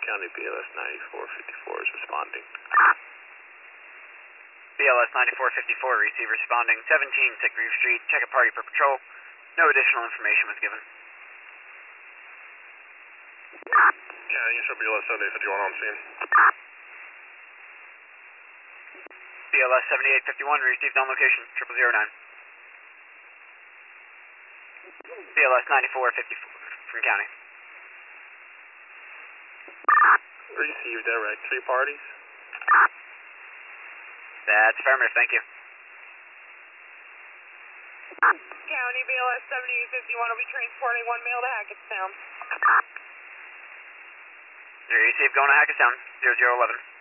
County BLS 9454 is responding. BLS 9454, receive responding 17 Sickgroove Street, check a party for patrol. No additional information was given. County, you show BLS 7851 on scene. BLS 7851, received on location, 0009. BLS 9454 from County. Received, direct. 3 parties. That's affirmative, thank you. County BLS 7851 will be transporting 1 male to Hackettstown. Receive, going to Hackettstown, 0011.